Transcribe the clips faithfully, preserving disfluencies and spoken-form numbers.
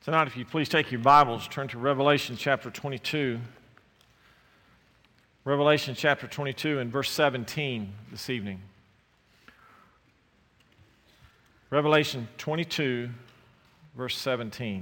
Tonight, if you please take your Bibles, turn to Revelation chapter twenty-two. Revelation chapter twenty-two and verse seventeen this evening. Revelation twenty-two, verse seventeen.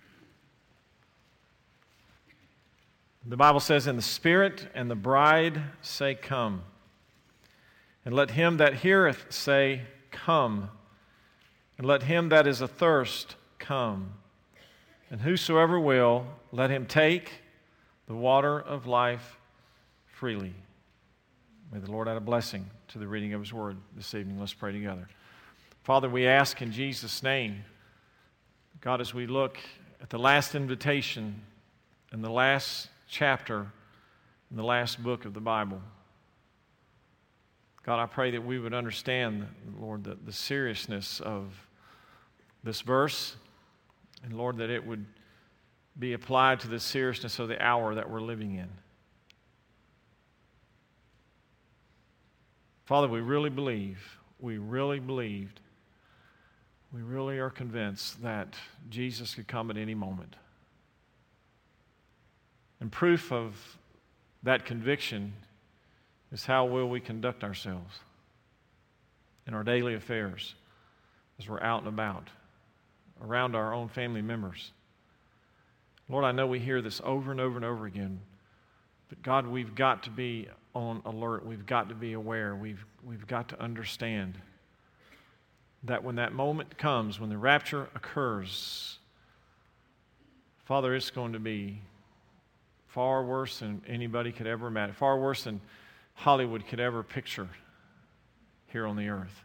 The Bible says, "And the Spirit and the bride say, Come. And let him that heareth say, Come. And let him that is athirst come. And whosoever will, let him take the water of life freely." May the Lord add a blessing to the reading of His Word this evening. Let's pray together. Father, we ask in Jesus' name, God, as we look at the last invitation and the last chapter in the last book of the Bible, God, I pray that we would understand, Lord, the, the seriousness of this verse, and Lord, that it would be applied to the seriousness of the hour that we're living in. Father, we really believe, we really believed, we really are convinced that Jesus could come at any moment. And proof of that conviction is how well we conduct ourselves in our daily affairs as we're out and about, around our own family members. Lord, I know we hear this over and over and over again, but God, we've got to be on alert. We've got to be aware. We've, we've got to understand that when that moment comes, when the rapture occurs, Father, it's going to be far worse than anybody could ever imagine, far worse than Hollywood could ever picture here on the earth.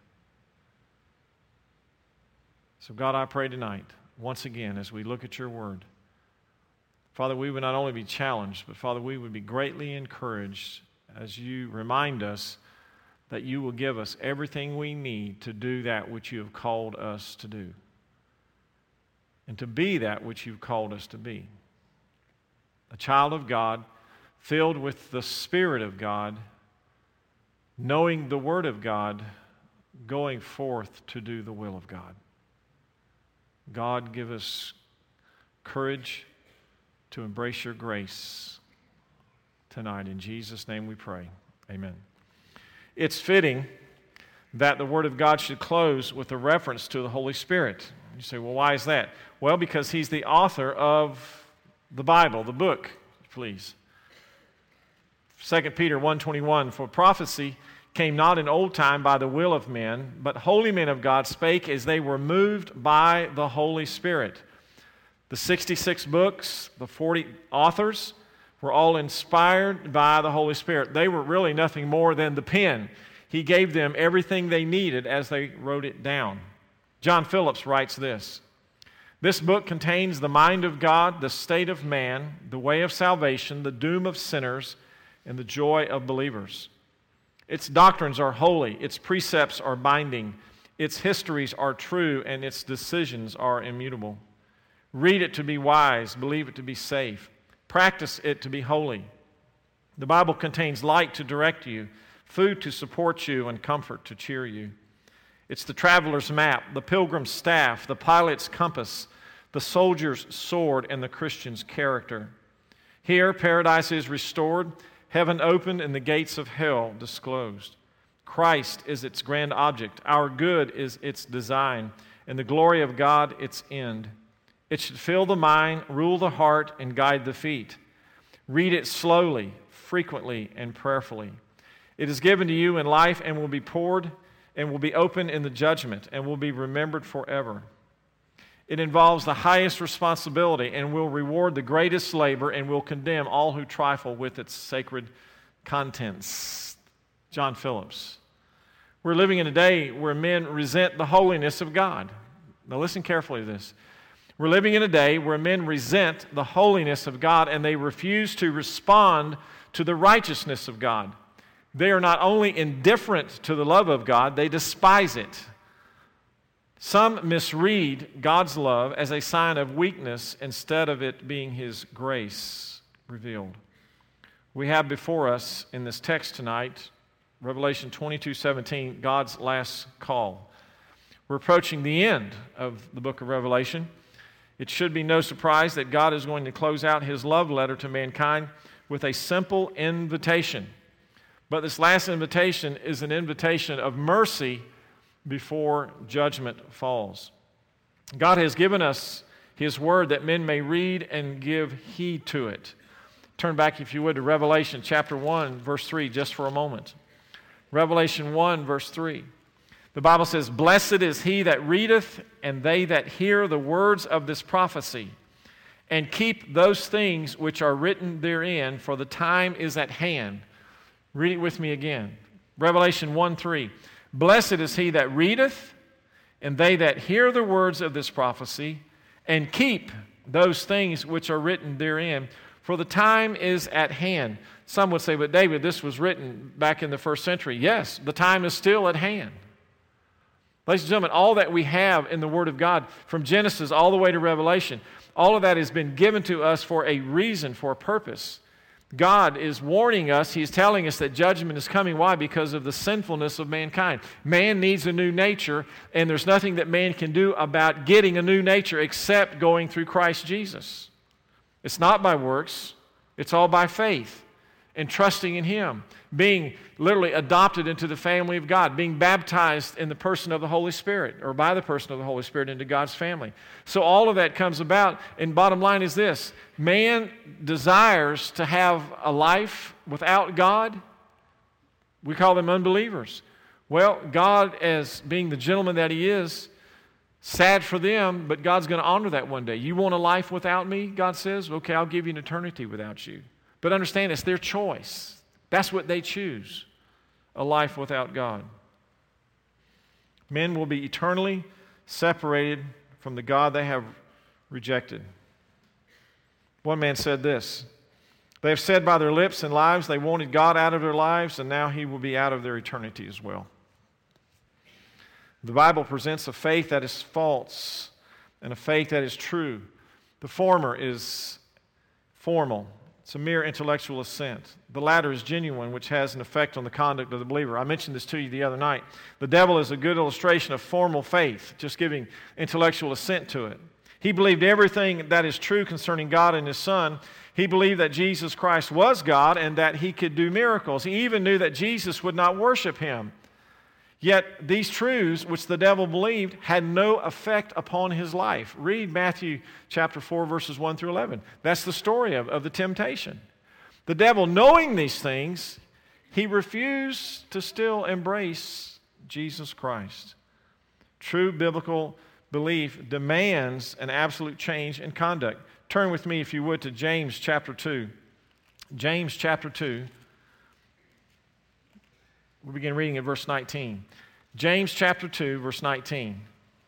So God, I pray tonight, once again, as we look at your word, Father, we would not only be challenged, but Father, we would be greatly encouraged as you remind us that you will give us everything we need to do that which you have called us to do, and to be that which you've called us to be. A child of God, filled with the Spirit of God, knowing the Word of God, going forth to do the will of God. God, give us courage to embrace your grace tonight. In Jesus' name we pray. Amen. It's fitting that the Word of God should close with a reference to the Holy Spirit. You say, well, why is that? Well, because He's the author of the Bible, the book, please. Second Peter one twenty-one, "For prophecy came not in old time by the will of men, but holy men of God spake as they were moved by the Holy Spirit." The sixty-six books, the forty authors, were all inspired by the Holy Spirit. They were really nothing more than the pen. He gave them everything they needed as they wrote it down. John Phillips writes this: "This book contains the mind of God, the state of man, the way of salvation, the doom of sinners, and the joy of believers. Its doctrines are holy, its precepts are binding, its histories are true, and its decisions are immutable. Read it to be wise, believe it to be safe, practice it to be holy. The Bible contains light to direct you, food to support you, and comfort to cheer you. It's the traveler's map, the pilgrim's staff, the pilot's compass, the soldier's sword, and the Christian's character. Here, paradise is restored, heaven opened, and the gates of hell disclosed. Christ is its grand object, our good is its design, and the glory of God its end. It should fill the mind, rule the heart, and guide the feet. Read it slowly, frequently, and prayerfully. It is given to you in life and will be poured and will be open in the judgment and will be remembered forever. It involves the highest responsibility and will reward the greatest labor and will condemn all who trifle with its sacred contents." John Phillips. We're living in a day where men resent the holiness of God. Now listen carefully to this. We're living in a day where men resent the holiness of God and they refuse to respond to the righteousness of God. They are not only indifferent to the love of God, they despise it. Some misread God's love as a sign of weakness instead of it being His grace revealed. We have before us in this text tonight, Revelation twenty-two seventeen, God's last call. We're approaching the end of the book of Revelation. It should be no surprise that God is going to close out his love letter to mankind with a simple invitation. But this last invitation is an invitation of mercy before judgment falls. God has given us his word that men may read and give heed to it. Turn back, if you would, to Revelation chapter one, verse three, just for a moment. Revelation one, verse three. The Bible says, "Blessed is he that readeth, and they that hear the words of this prophecy, and keep those things which are written therein, for the time is at hand." Read it with me again. Revelation one, three. "Blessed is he that readeth, and they that hear the words of this prophecy, and keep those things which are written therein, for the time is at hand." Some would say, "But David, this was written back in the first century." Yes, the time is still at hand. Ladies and gentlemen, all that we have in the Word of God, from Genesis all the way to Revelation, all of that has been given to us for a reason, for a purpose. God is warning us. He's telling us that judgment is coming. Why? Because of the sinfulness of mankind. Man needs a new nature, and there's nothing that man can do about getting a new nature except going through Christ Jesus. It's not by works. It's all by faith and trusting in him, being literally adopted into the family of God, being baptized in the person of the Holy Spirit, or by the person of the Holy Spirit into God's family. So all of that comes about, and bottom line is this: man desires to have a life without God. We call them unbelievers. Well, God, as being the gentleman that he is, sad for them, but God's going to honor that one day. You want a life without me, God says? Okay, I'll give you an eternity without you. But understand, it's their choice. That's what they choose, a life without God. Men will be eternally separated from the God they have rejected. One man said this: "They have said by their lips and lives they wanted God out of their lives, and now he will be out of their eternity as well." The Bible presents a faith that is false and a faith that is true. The former is formal. It's a mere intellectual assent. The latter is genuine, which has an effect on the conduct of the believer. I mentioned this to you the other night. The devil is a good illustration of formal faith, just giving intellectual assent to it. He believed everything that is true concerning God and his Son. He believed that Jesus Christ was God and that he could do miracles. He even knew that Jesus would not worship him. Yet these truths, which the devil believed, had no effect upon his life. Read Matthew chapter four, verses one through eleven. That's the story of, of the temptation. The devil, knowing these things, he refused to still embrace Jesus Christ. True biblical belief demands an absolute change in conduct. Turn with me, if you would, to James chapter two. James chapter two. We begin reading at verse nineteen. James chapter two, verse nineteen.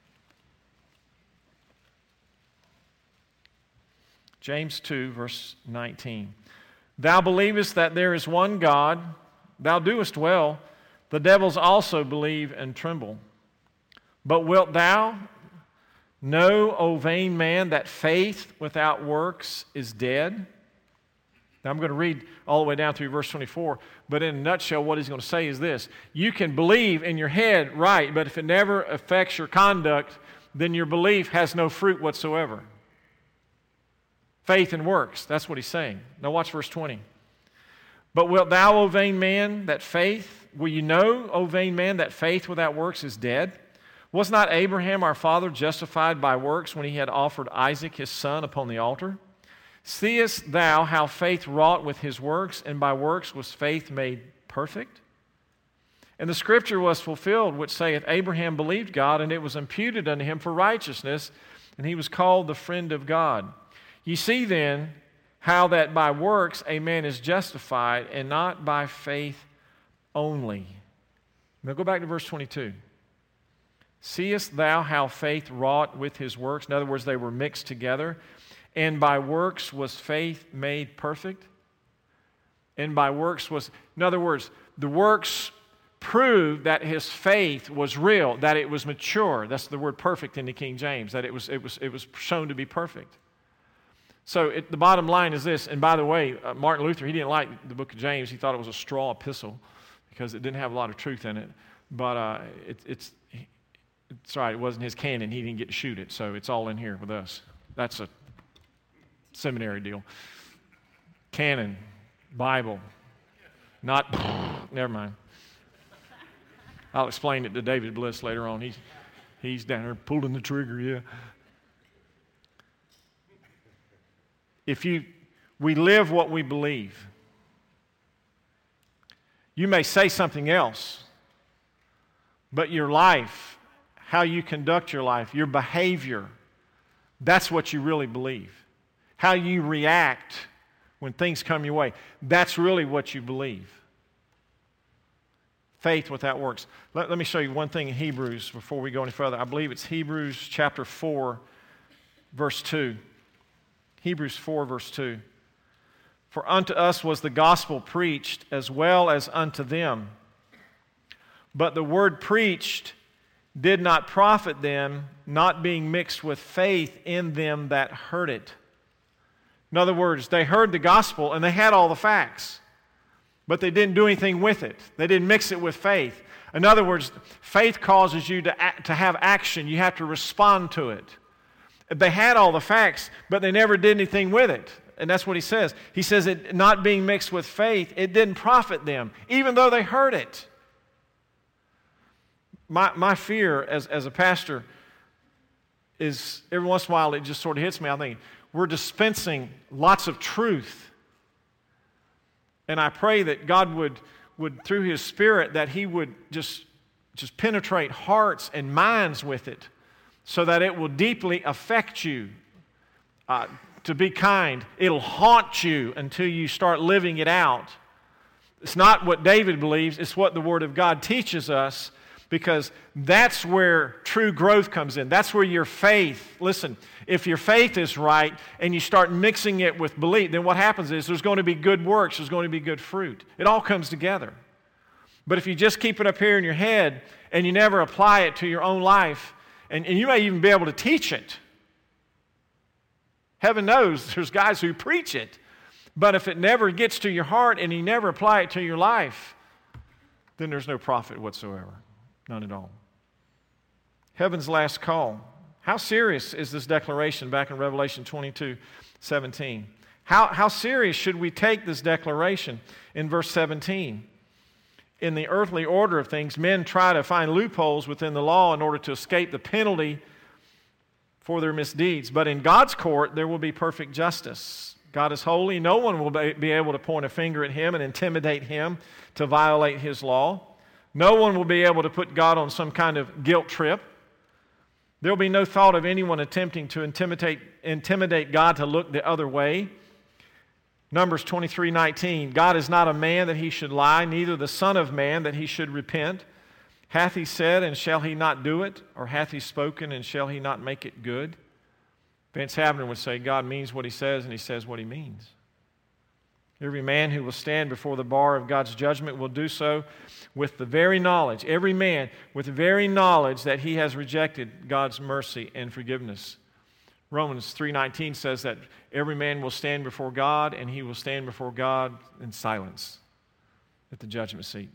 James two, verse nineteen. "Thou believest that there is one God, thou doest well. The devils also believe and tremble. But wilt thou know, O vain man, that faith without works is dead?" Now I'm going to read all the way down through verse twenty-four, but in a nutshell, what he's going to say is this: you can believe in your head, right, but if it never affects your conduct, then your belief has no fruit whatsoever. Faith and works, that's what he's saying. Now watch verse twenty. "But wilt thou, O vain man, that faith, will you know, O vain man, that faith without works is dead? Was not Abraham our father justified by works when he had offered Isaac his son upon the altar? Seest thou how faith wrought with his works, and by works was faith made perfect? And the scripture was fulfilled, which saith, Abraham believed God, and it was imputed unto him for righteousness, and he was called the friend of God. Ye see then how that by works a man is justified, and not by faith only." Now go back to verse twenty-two. "Seest thou how faith wrought with his works?" In other words, they were mixed together. "And by works was faith made perfect?" And by works was, in other words, the works proved that his faith was real, that it was mature. That's the word perfect in the King James, that it was, it was, it was shown to be perfect. So it, the bottom line is this, and by the way, uh, Martin Luther, he didn't like the book of James. He thought it was a straw epistle because it didn't have a lot of truth in it. But uh, it, it's, it's right, it wasn't his canon. He didn't get to shoot it, so it's all in here with us. That's a seminary deal. Canon, Bible, not, never mind. I'll explain it to David Bliss later on. He's, he's down there pulling the trigger, yeah. If you, we live what we believe. You may say something else, but your life, how you conduct your life, your behavior, that's what you really believe. How you react when things come your way, that's really what you believe. Faith without works. Let, let me show you one thing in Hebrews before we go any further. I believe it's Hebrews chapter four, verse two. Hebrews four, verse two. For unto us was the gospel preached as well as unto them. But the word preached did not profit them, not being mixed with faith in them that heard it. In other words, they heard the gospel and they had all the facts, but they didn't do anything with it. They didn't mix it with faith. In other words, faith causes you to, act, to have action. You have to respond to it. They had all the facts, but they never did anything with it. And that's what he says. He says it not being mixed with faith, it didn't profit them, even though they heard it. My, my fear as, as a pastor is every once in a while it just sort of hits me. I think we're dispensing lots of truth. And I pray that God would, would through His Spirit, that He would just, just penetrate hearts and minds with it so that it will deeply affect you. Uh, to be kind, it'll haunt you until you start living it out. It's not what David believes, it's what the Word of God teaches us, because that's where true growth comes in. That's where your faith, listen, if your faith is right and you start mixing it with belief, then what happens is there's going to be good works, there's going to be good fruit. It all comes together. But if you just keep it up here in your head and you never apply it to your own life, and, and you may even be able to teach it. Heaven knows there's guys who preach it. But if it never gets to your heart and you never apply it to your life, then there's no profit whatsoever. None at all. Heaven's last call. How serious is this declaration back in Revelation twenty-two seventeen? How, how serious should we take this declaration in verse seventeen? In the earthly order of things, men try to find loopholes within the law in order to escape the penalty for their misdeeds. But in God's court, there will be perfect justice. God is holy. No one will be able to point a finger at Him and intimidate Him to violate His law. No one will be able to put God on some kind of guilt trip. There will be no thought of anyone attempting to intimidate, intimidate God to look the other way. Numbers twenty-three nineteen, God is not a man that He should lie, neither the Son of Man that He should repent. Hath He said, and shall He not do it? Or hath He spoken, and shall He not make it good? Vance Havner would say, God means what He says, and He says what He means. Every man who will stand before the bar of God's judgment will do so with the very knowledge, every man with the very knowledge that he has rejected God's mercy and forgiveness. Romans three nineteen says that every man will stand before God, and he will stand before God in silence at the judgment seat.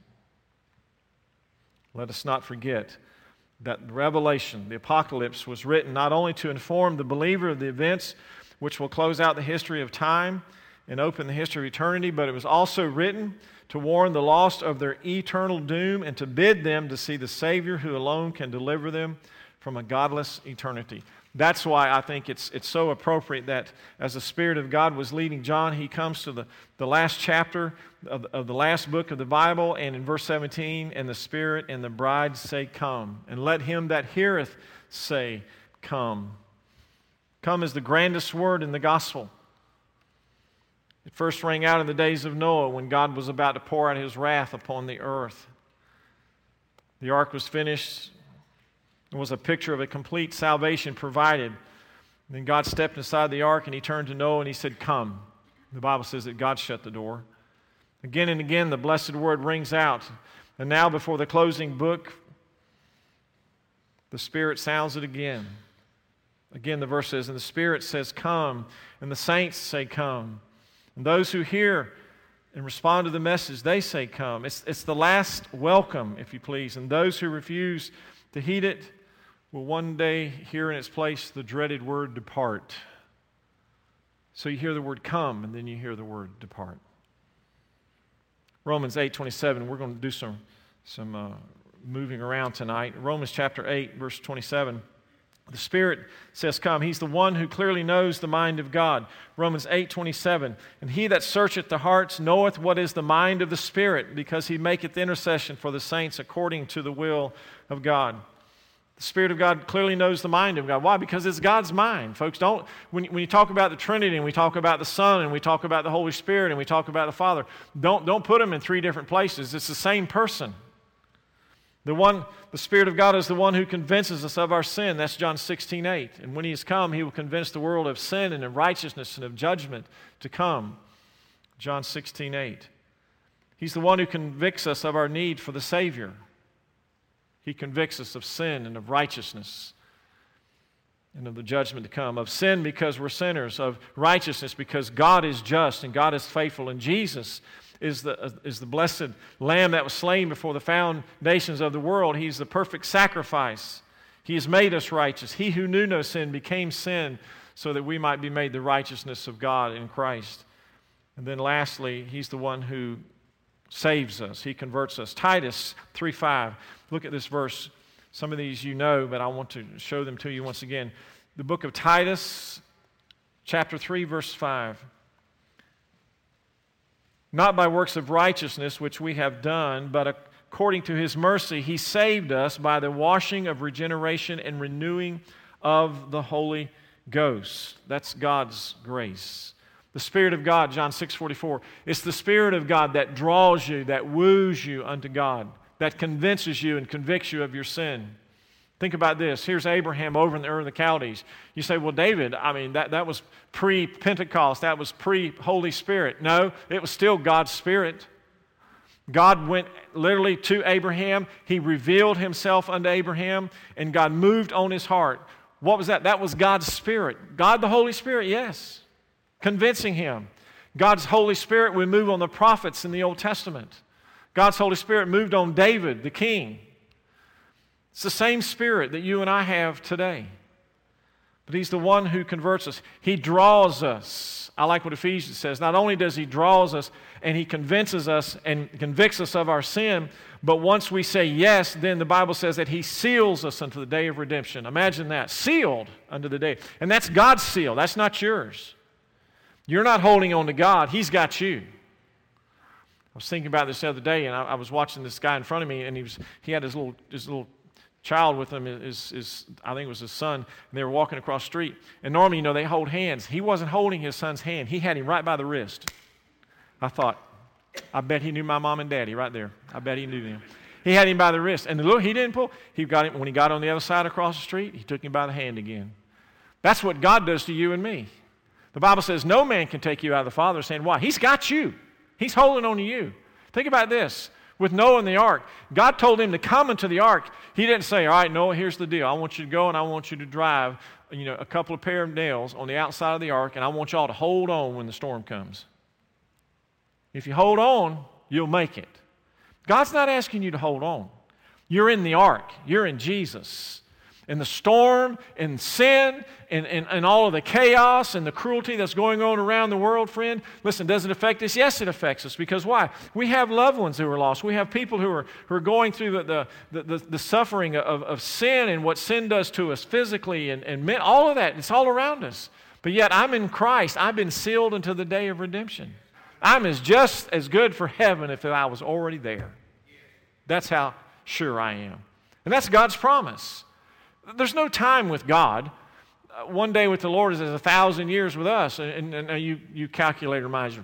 Let us not forget that the Revelation, the Apocalypse, was written not only to inform the believer of the events which will close out the history of time and open the history of eternity, but it was also written to warn the lost of their eternal doom and to bid them to see the Savior who alone can deliver them from a godless eternity. That's why I think it's it's so appropriate that as the Spirit of God was leading John, he comes to the, the last chapter of, of the last book of the Bible, and in verse seventeen, and the Spirit and the bride say, Come. And let him that heareth say, Come. Come is the grandest word in the gospel. It first rang out in the days of Noah when God was about to pour out His wrath upon the earth. The ark was finished. It was a picture of a complete salvation provided. Then God stepped inside the ark and He turned to Noah and He said, Come. The Bible says that God shut the door. Again and again the blessed word rings out. And now before the closing book, the Spirit sounds it again. Again the verse says, and the Spirit says, Come. And the saints say, Come. And those who hear and respond to the message, they say, Come. It's, it's the last welcome, if you please. And those who refuse to heed it will one day hear in its place the dreaded word depart. So you hear the word come, and then you hear the word depart. Romans eight twenty-seven, we're going to do some, some uh, moving around tonight. Romans chapter eight, verse twenty-seven. The Spirit says, come. He's the one who clearly knows the mind of God. Romans eight twenty-seven. And he that searcheth the hearts knoweth what is the mind of the Spirit, because he maketh intercession for the saints according to the will of God. The Spirit of God clearly knows the mind of God. Why? Because it's God's mind. Folks, don't, when, when you talk about the Trinity and we talk about the Son and we talk about the Holy Spirit and we talk about the Father, don't, don't put them in three different places. It's the same person. The one, the Spirit of God is the one who convinces us of our sin. That's John sixteen eight. And when He has come, He will convince the world of sin and of righteousness and of judgment to come. John sixteen eight. He's the one who convicts us of our need for the Savior. He convicts us of sin and of righteousness and of the judgment to come. Of sin because we're sinners. Of righteousness because God is just and God is faithful. And Jesus is the, uh, is the blessed Lamb that was slain before the foundations of the world. He's the perfect sacrifice. He has made us righteous. He who knew no sin became sin so that we might be made the righteousness of God in Christ. And then lastly, He's the one who saves us. He converts us. Titus three five. Look at this verse. Some of these you know, but I want to show them to you once again. The book of Titus, chapter three, verse five. Not by works of righteousness which we have done, but according to His mercy He saved us by the washing of regeneration and renewing of the Holy Ghost. That's God's grace. The Spirit of God, John six forty-four. It's the Spirit of God that draws you, that woos you unto God, that convinces you and convicts you of your sin. Think about this. Here's Abraham over in the Ur of the Chaldees. You say, well, David, I mean, that, that was pre-Pentecost. That was pre-Holy Spirit. No, it was still God's Spirit. God went literally to Abraham. He revealed Himself unto Abraham, and God moved on his heart. What was that? That was God's Spirit. God the Holy Spirit, yes, convincing him. God's Holy Spirit would move on the prophets in the Old Testament. God's Holy Spirit moved on David, the king. It's the same Spirit that you and I have today. But He's the one who converts us. He draws us. I like what Ephesians says. Not only does He draws us and He convinces us and convicts us of our sin, but once we say yes, then the Bible says that He seals us unto the day of redemption. Imagine that. Sealed unto the day. And that's God's seal. That's not yours. You're not holding on to God. He's got you. I was thinking about this the other day, and I, I was watching this guy in front of me, and he was he had his little his little child with him, his, his, I think it was his son, and they were walking across the street. And normally, you know, they hold hands. He wasn't holding his son's hand. He had him right by the wrist. I thought, I bet he knew my mom and daddy right there. I bet he knew them. He had him by the wrist. And the little, he didn't pull. He got him, when he got on the other side across the street, he took him by the hand again. That's what God does to you and me. The Bible says no man can take you out of the Father's hand. Why? He's got you. He's holding on to you. Think about this. With Noah in the ark, God told him to come into the ark. He didn't say, all right, Noah, here's the deal. I want you to go and I want you to drive, you know, a couple of pair of nails on the outside of the ark, and I want y'all to hold on when the storm comes. If you hold on, you'll make it. God's not asking you to hold on. You're in the ark. You're in Jesus. And the storm and sin and, and, and all of the chaos and the cruelty that's going on around the world, friend, listen, does it affect us? Yes, it affects us. Because why? We have loved ones who are lost. We have people who are, who are going through the, the, the, the suffering of, of sin and what sin does to us physically and, and men, all of that. It's all around us. But yet I'm in Christ. I've been sealed until the day of redemption. I'm as just as good for heaven if I was already there. That's how sure I am. And that's God's promise. There's no time with God. Uh, one day with the Lord is as a thousand years with us. And, and, and you, you calculator minds.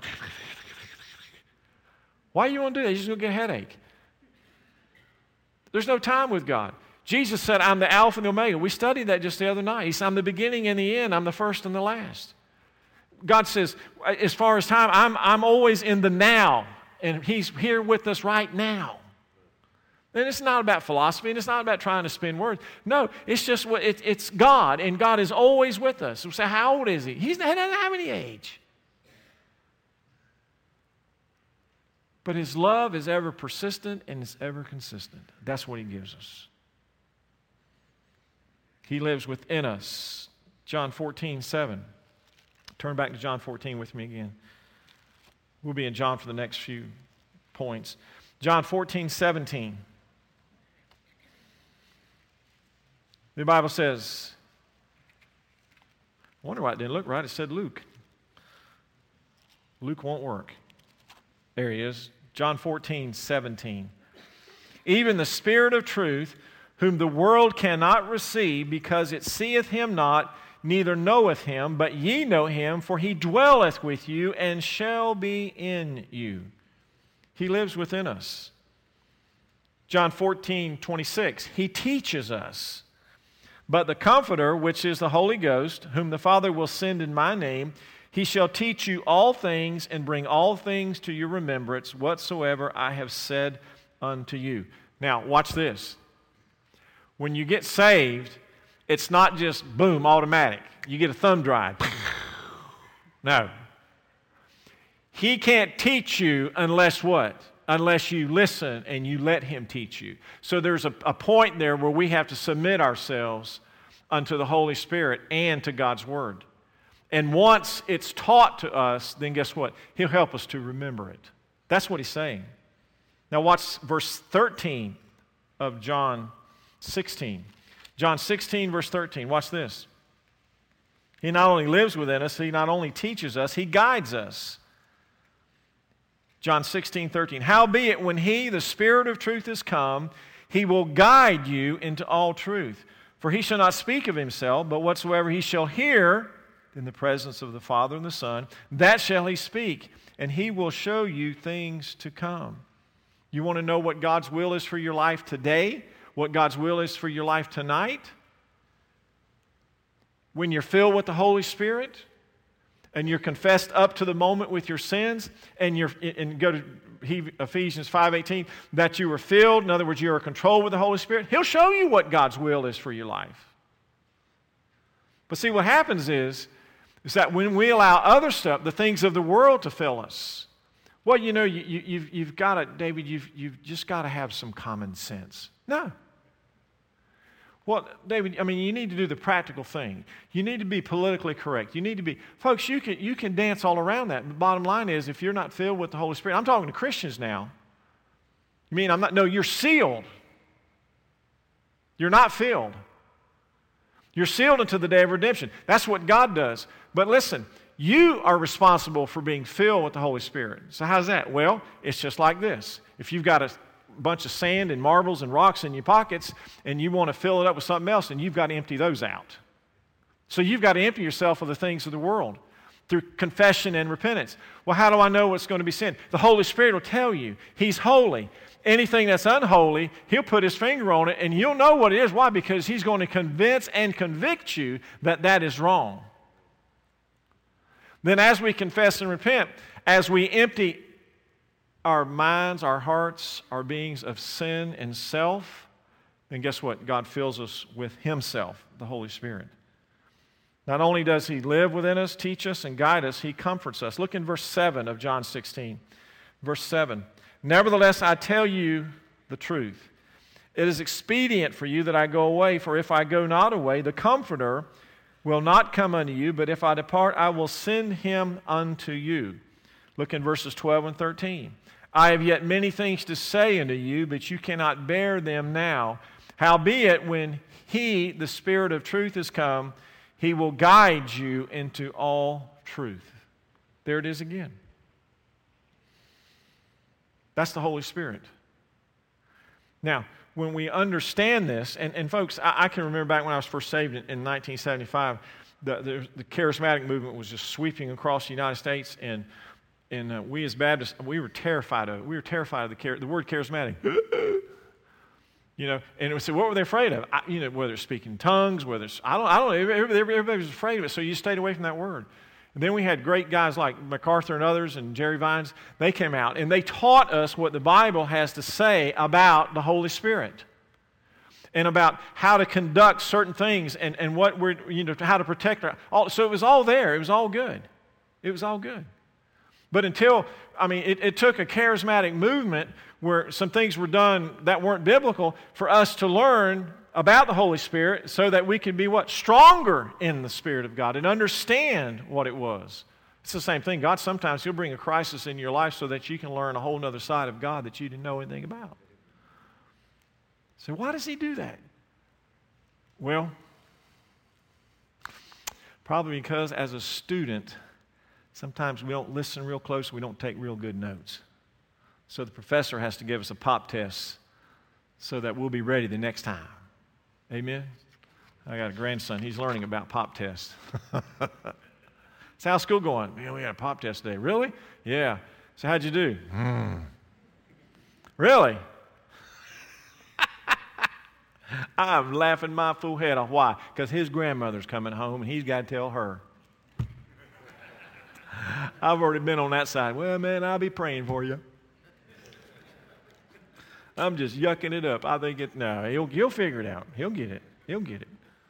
Why do you want to do that? You're just going to get a headache. There's no time with God. Jesus said, I'm the Alpha and the Omega. We studied that just the other night. He said, I'm the beginning and the end. I'm the first and the last. God says, as far as time, I'm, I'm always in the now. And He's here with us right now. And it's not about philosophy, and it's not about trying to spin words. No, it's just what it, it's God, and God is always with us. We say, how old is He? He doesn't have any age. But His love is ever persistent and is ever consistent. That's what He gives us. He lives within us. John fourteen, seven. Turn back to John fourteen with me again. We'll be in John for the next few points. John fourteen, seventeen. The Bible says, I wonder why it didn't look right. It said Luke. Luke won't work. There he is. John fourteen, seventeen. Even the Spirit of truth, whom the world cannot receive, because it seeth him not, neither knoweth him, but ye know him, for he dwelleth with you and shall be in you. He lives within us. John fourteen, twenty-six. He teaches us. But the Comforter, which is the Holy Ghost, whom the Father will send in my name, he shall teach you all things and bring all things to your remembrance, whatsoever I have said unto you. Now, watch this. When you get saved, it's not just boom, automatic. You get a thumb drive. No. He can't teach you unless what? Unless you listen and you let him teach you. So there's a, a point there where we have to submit ourselves unto the Holy Spirit and to God's Word. And once it's taught to us, then guess what? He'll help us to remember it. That's what he's saying. Now watch verse thirteen of John sixteen. John sixteen, verse thirteen. Watch this. He not only lives within us, he not only teaches us, he guides us. John sixteen, thirteen. Howbeit, when he, the Spirit of truth, is come, he will guide you into all truth. For he shall not speak of himself, but whatsoever he shall hear in the presence of the Father and the Son, that shall he speak, and he will show you things to come. You want to know what God's will is for your life today? What God's will is for your life tonight? When you're filled with the Holy Spirit, and you're confessed up to the moment with your sins, and you're and go to Ephesians five eighteen, that you were filled, in other words, you are controlled with the Holy Spirit, He'll show you what God's will is for your life. But see, what happens is, is that when we allow other stuff, the things of the world, to fill us, well, you know, you, you, you've, you've got to, David, you've, you've just got to have some common sense. No. Well, David, I mean, you need to do the practical thing. You need to be politically correct. You need to be, folks, you can, you can dance all around that. The bottom line is, if you're not filled with the Holy Spirit, I'm talking to Christians now. You mean, I'm not, no, you're sealed. You're not filled. You're sealed until the day of redemption. That's what God does. But listen, you are responsible for being filled with the Holy Spirit. So how's that? Well, it's just like this. If you've got a bunch of sand and marbles and rocks in your pockets and you want to fill it up with something else, then you've got to empty those out. So you've got to empty yourself of the things of the world through confession and repentance. Well, how do I know what's going to be sin? The Holy Spirit will tell you. He's holy. Anything that's unholy, He'll put His finger on it and you'll know what it is. Why? Because He's going to convince and convict you that that is wrong. Then as we confess and repent, as we empty our minds, our hearts, our beings of sin and self, then guess what? God fills us with Himself, the Holy Spirit. Not only does He live within us, teach us, and guide us, He comforts us. Look in verse seven of John sixteen. Verse seven. Nevertheless, I tell you the truth. It is expedient for you that I go away, for if I go not away, the Comforter will not come unto you, but if I depart, I will send Him unto you. Look in verses twelve and thirteen. I have yet many things to say unto you, but you cannot bear them now. Howbeit, when He, the Spirit of truth, is come, He will guide you into all truth. There it is again. That's the Holy Spirit. Now, when we understand this, and, and folks, I, I can remember back when I was first saved in, in nineteen seventy-five, the, the, the charismatic movement was just sweeping across the United States, and and uh, we as Baptists, we were terrified of it. We were terrified of the char- the word charismatic. You know, and we said, what were they afraid of? I, you know, whether it's speaking tongues, whether it's, I don't, I don't know, everybody, everybody was afraid of it, so you stayed away from that word. And then we had great guys like MacArthur and others and Jerry Vines. They came out and they taught us what the Bible has to say about the Holy Spirit and about how to conduct certain things and, and what we're, you know, how to protect our, all, so it was all there. It was all good. It was all good. But until, I mean, it, it took a charismatic movement where some things were done that weren't biblical for us to learn about the Holy Spirit so that we can be what? Stronger in the Spirit of God and understand what it was. It's the same thing. God sometimes He'll bring a crisis in your life so that you can learn a whole other side of God that you didn't know anything about. So why does He do that? Well, probably because as a student, sometimes we don't listen real close, we don't take real good notes. So the professor has to give us a pop test so that we'll be ready the next time. Amen? I got a grandson. He's learning about pop tests. So how's school going? Man, we had a pop test today. Really? Yeah. So how'd you do? Mm. Really? I'm laughing my fool head off. Why? Because his grandmother's coming home and he's got to tell her. I've already been on that side. Well, man, I'll be praying for you. I'm just yucking it up. I think it, no, he'll, he'll figure it out. He'll get it. He'll get it.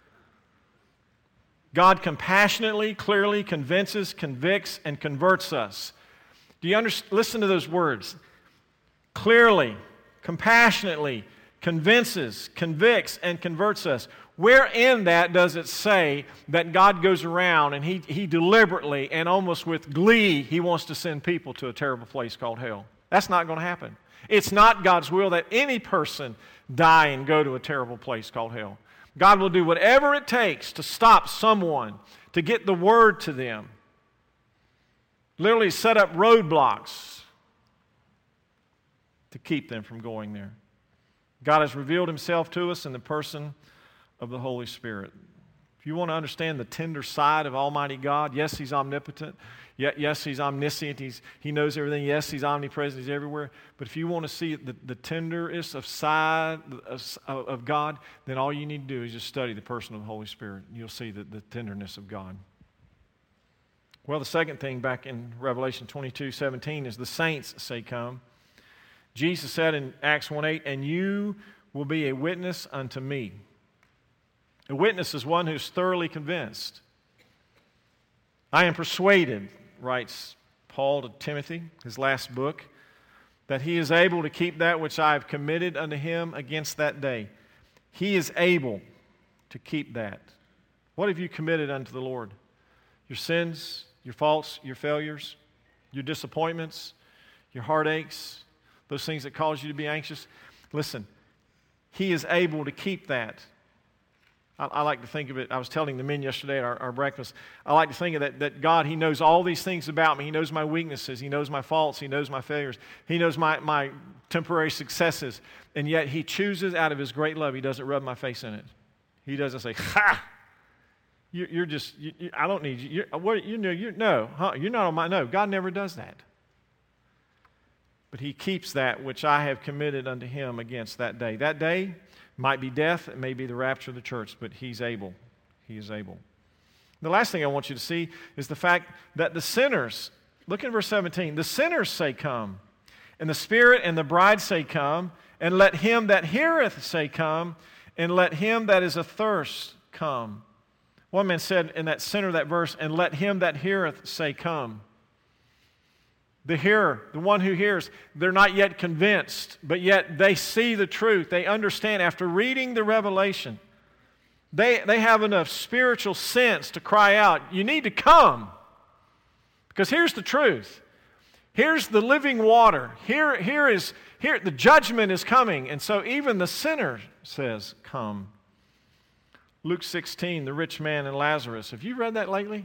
God compassionately, clearly convinces, convicts, and converts us. Do you understand? Listen to those words. Clearly, compassionately, convinces, convicts, and converts us. Where in that does it say that God goes around and he, he deliberately and almost with glee, He wants to send people to a terrible place called hell? That's not going to happen. It's not God's will that any person die and go to a terrible place called hell. God will do whatever it takes to stop someone, to get the word to them. Literally set up roadblocks to keep them from going there. God has revealed Himself to us in the person of the Holy Spirit. If you want to understand the tender side of Almighty God, yes, He's omnipotent. Yes, He's omniscient. He's, he knows everything. Yes, He's omnipresent. He's everywhere. But if you want to see the, the tenderest of side of, of God, then all you need to do is just study the person of the Holy Spirit. You'll see the, the tenderness of God. Well, the second thing back in Revelation twenty-two seventeen is the saints say, "Come." Jesus said in Acts one eight, "And you will be a witness unto me." A witness is one who's thoroughly convinced. "I am persuaded," writes Paul to Timothy, his last book, "that he is able to keep that which I have committed unto him against that day." He is able to keep that. What have you committed unto the Lord? Your sins, your faults, your failures, your disappointments, your heartaches, those things that cause you to be anxious. Listen, He is able to keep that. I, I like to think of it, I was telling the men yesterday at our, our breakfast, I like to think of that, that God, He knows all these things about me. He knows my weaknesses. He knows my faults. He knows my failures. He knows my, my temporary successes. And yet He chooses out of His great love, He doesn't rub my face in it. He doesn't say, "Ha! You, you're just, you, you, I don't need you. You're, what, you know, you no, huh, you're not on my, no, God never does that. But He keeps that which I have committed unto Him against that day. That day might be death, it may be the rapture of the church, but He's able. He is able. The last thing I want you to see is the fact that the sinners, look in verse seventeen, the sinners say, "Come, and the Spirit and the bride say, Come, and let him that heareth say, Come, and let him that is athirst come." One man said in that center of that verse, "And let him that heareth say, Come." The hearer, the one who hears, they're not yet convinced, but yet they see the truth. They understand after reading the revelation. They, they have enough spiritual sense to cry out, "You need to come." Because here's the truth. Here's the living water. Here, here is, here, the judgment is coming. And so even the sinner says, "Come." Luke sixteen, the rich man and Lazarus. Have you read that lately?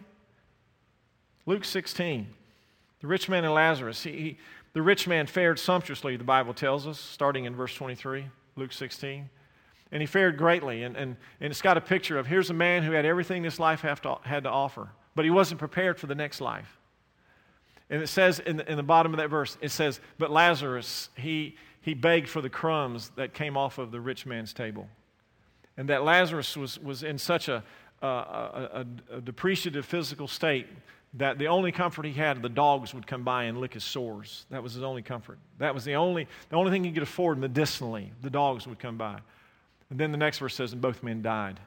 Luke sixteen. The rich man and Lazarus. He, he, the rich man fared sumptuously, the Bible tells us, starting in verse twenty-three, Luke sixteen. And he fared greatly. And, and, and it's got a picture of here's a man who had everything this life have to, had to offer, but he wasn't prepared for the next life. And it says in the, in the bottom of that verse, it says, "But Lazarus, he, he begged for the crumbs that came off of the rich man's table." And that Lazarus was, was in such a, a, a, a depreciative physical state that the only comfort he had, the dogs would come by and lick his sores. That was his only comfort. That was the only, the only thing he could afford medicinally. The dogs would come by. And then the next verse says, "And both men died."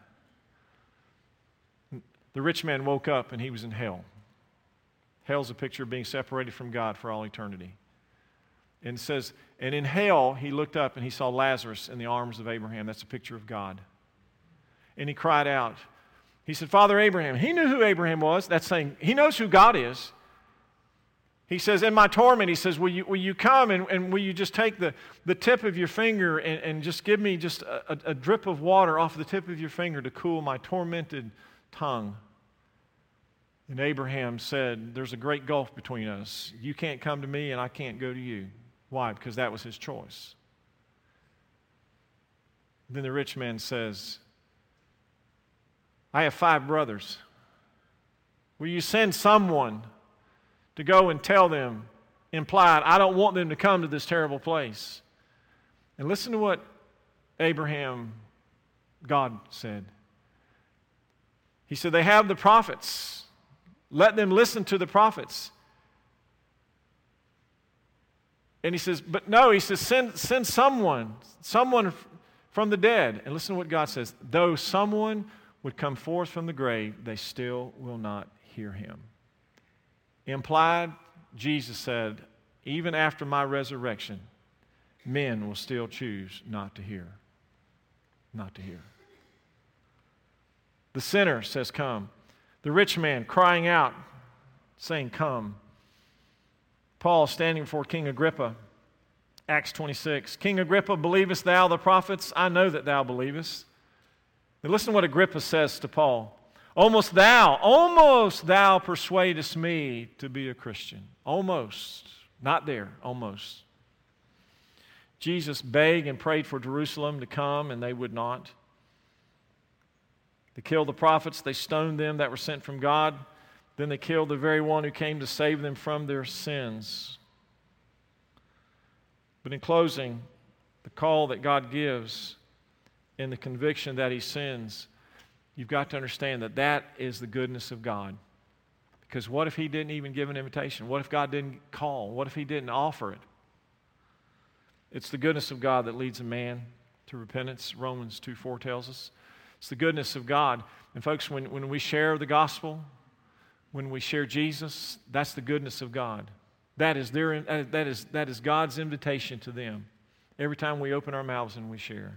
The rich man woke up and he was in hell. Hell's a picture of being separated from God for all eternity. And it says, and in hell he looked up and he saw Lazarus in the arms of Abraham. That's a picture of God. and he cried out. He said, Father Abraham. He knew who Abraham was. That's saying he knows who God is. He says, in my torment, he says, will you, will you come and, and will you just take the, the tip of your finger and, and just give me just a, a, a drip of water off the tip of your finger to cool my tormented tongue? And Abraham said, there's a great gulf between us. You can't come to me and I can't go to you. Why? Because that was his choice. Then the rich man says, I have five brothers. Will you send someone to go and tell them, implied, I don't want them to come to this terrible place? And listen to what Abraham, God said. He said, they have the prophets. Let them listen to the prophets. And he says, but no, he says, send, send someone, someone from the dead. And listen to what God says. Though someone would come forth from the grave, they still will not hear him. Implied, Jesus said, even after my resurrection, men will still choose not to hear. Not to hear. The sinner says, come. The rich man crying out, saying, come. Paul standing before King Agrippa, Acts twenty-six. King Agrippa, believest thou the prophets? I know that thou believest. Now listen to what Agrippa says to Paul. Almost thou, almost thou persuadest me to be a Christian. Almost. Not there, almost. Jesus begged and prayed for Jerusalem to come, and they would not. They killed the prophets. They stoned them that were sent from God. Then they killed the very one who came to save them from their sins. But in closing, the call that God gives and the conviction that he sends, you've got to understand that that is the goodness of God. Because what if he didn't even give an invitation? What if God didn't call? What if he didn't offer it? It's the goodness of God that leads a man to repentance, Romans two four tells us. It's the goodness of God. And folks, when, when we share the gospel, when we share Jesus, that's the goodness of God. That is, their, that is, that is God's invitation to them every time we open our mouths and we share.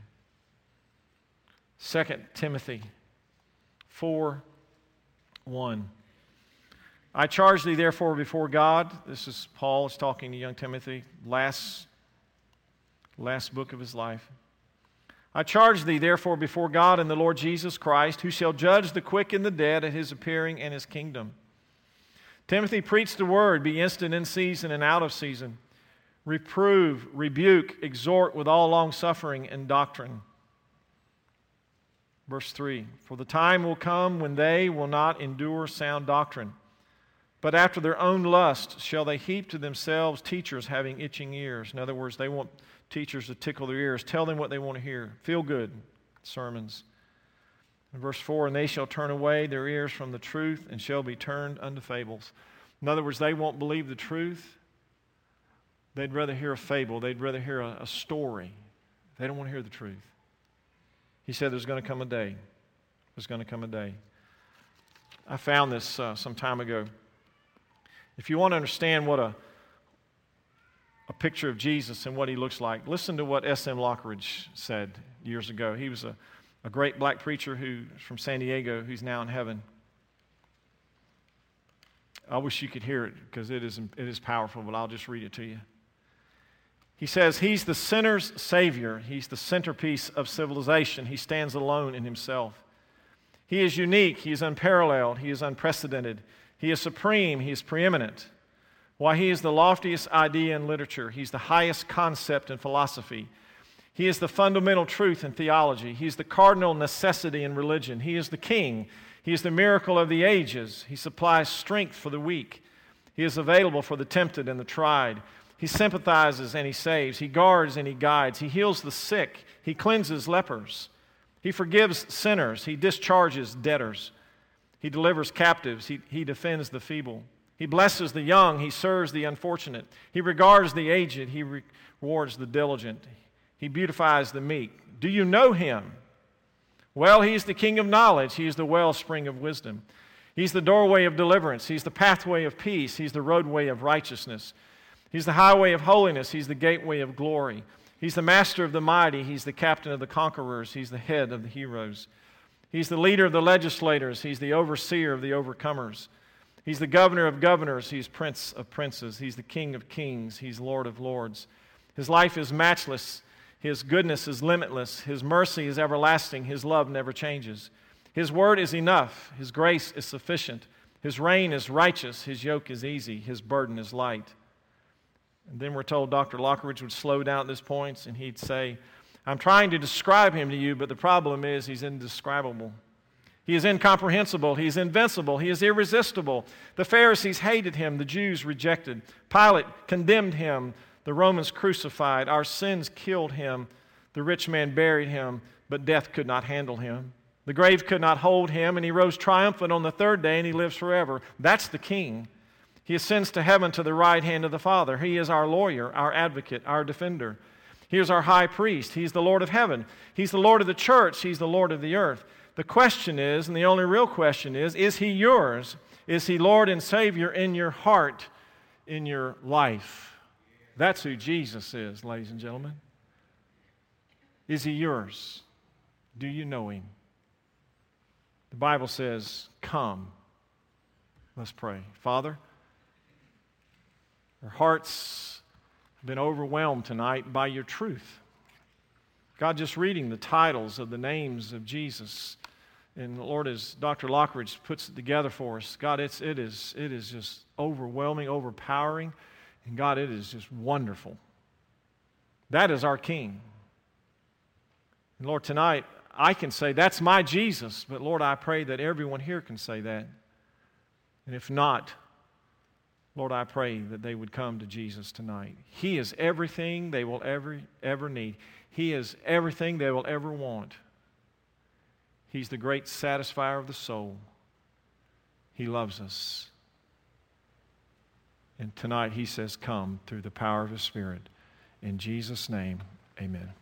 Second Timothy four one. I charge thee therefore before God. This is Paul is talking to young Timothy, last, last book of his life. I charge thee therefore before God and the Lord Jesus Christ, who shall judge the quick and the dead at his appearing and his kingdom. Timothy, preach the word, be instant in season and out of season. Reprove, rebuke, exhort with all longsuffering and doctrine. Verse three, for the time will come when they will not endure sound doctrine, but after their own lust shall they heap to themselves teachers having itching ears. In other words, they want teachers to tickle their ears, tell them what they want to hear, feel good sermons. In verse four, and they shall turn away their ears from the truth and shall be turned unto fables. In other words, they won't believe the truth. They'd rather hear a fable. They'd rather hear a, a story. They don't want to hear the truth. He said there's going to come a day. There's going to come a day. I found this uh, some time ago. If you want to understand what a, a picture of Jesus and what he looks like, listen to what S M Lockridge said years ago. He was a, a great black preacher who from San Diego who's now in heaven. I wish you could hear it because it is, it is powerful, but I'll just read it to you. He says, he's the sinner's Savior. He's the centerpiece of civilization. He stands alone in himself. He is unique. He is unparalleled. He is unprecedented. He is supreme. He is preeminent. Why, he is the loftiest idea in literature. He's the highest concept in philosophy. He is the fundamental truth in theology. He is the cardinal necessity in religion. He is the king. He is the miracle of the ages. He supplies strength for the weak. He is available for the tempted and the tried. He sympathizes and he saves. He guards and he guides. He heals the sick. He cleanses lepers. He forgives sinners. He discharges debtors. He delivers captives. He, he defends the feeble. He blesses the young. He serves the unfortunate. He regards the aged. He re- rewards the diligent. He beautifies the meek. Do you know him? Well, he's the king of knowledge. He's the wellspring of wisdom. He's the doorway of deliverance. He's the pathway of peace. He's the roadway of righteousness. He's the highway of holiness. He's the gateway of glory. He's the master of the mighty. He's the captain of the conquerors. He's the head of the heroes. He's the leader of the legislators. He's the overseer of the overcomers. He's the governor of governors. He's prince of princes. He's the king of kings. He's lord of lords. His life is matchless. His goodness is limitless. His mercy is everlasting. His love never changes. His word is enough. His grace is sufficient. His reign is righteous. His yoke is easy. His burden is light. And then we're told Doctor Lockridge would slow down at this point and he'd say, I'm trying to describe him to you, but the problem is he's indescribable. He is incomprehensible. He is invincible. He is irresistible. The Pharisees hated him. The Jews rejected. Pilate condemned him. The Romans crucified. Our sins killed him. The rich man buried him, but death could not handle him. The grave could not hold him, and he rose triumphant on the third day, and he lives forever. That's the King. He ascends to heaven to the right hand of the Father. He is our lawyer, our advocate, our defender. He is our high priest. He's the Lord of heaven. He's the Lord of the church. He's the Lord of the earth. The question is, and the only real question is, is He yours? Is He Lord and Savior in your heart, in your life? That's who Jesus is, ladies and gentlemen. Is He yours? Do you know Him? The Bible says, come. Let's pray. Father, our hearts have been overwhelmed tonight by your truth. God, just reading the titles of the names of Jesus, and Lord, as Doctor Lockridge puts it together for us, God, it's, it is, it is just overwhelming, overpowering, and God, it is just wonderful. That is our King. And Lord, tonight, I can say, that's my Jesus, but Lord, I pray that everyone here can say that. And if not, Lord, I pray that they would come to Jesus tonight. He is everything they will ever, ever need. He is everything they will ever want. He's the great satisfier of the soul. He loves us. And tonight He says, come through the power of His Spirit. In Jesus' name, amen.